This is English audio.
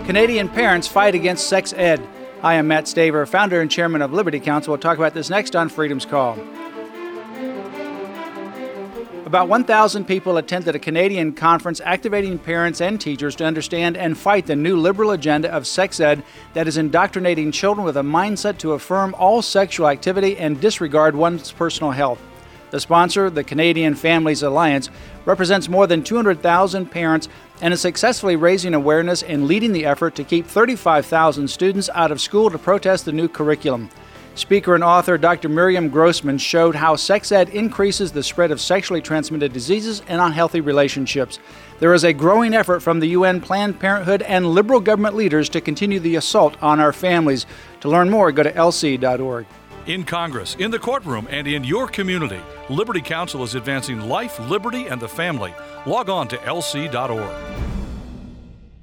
Canadian parents fight against sex ed. Hi, I'm Matt Staver, founder and chairman of Liberty Counsel. We'll talk about this next on Freedom's Call. About 1,000 people attended a Canadian conference activating parents and teachers to understand and fight the new liberal agenda of sex ed that is indoctrinating children with a mindset to affirm all sexual activity and disregard one's personal health. The sponsor, the Canadian Families Alliance, represents more than 200,000 parents and is successfully raising awareness and leading the effort to keep 35,000 students out of school to protest the new curriculum. Speaker and author Dr. Miriam Grossman showed how sex ed increases the spread of sexually transmitted diseases and unhealthy relationships. There is a growing effort from the UN, Planned Parenthood, and liberal government leaders to continue the assault on our families. To learn more, go to lc.org. In Congress, in the courtroom, and in your community, Liberty Counsel is advancing life, liberty, and the family. Log on to lc.org.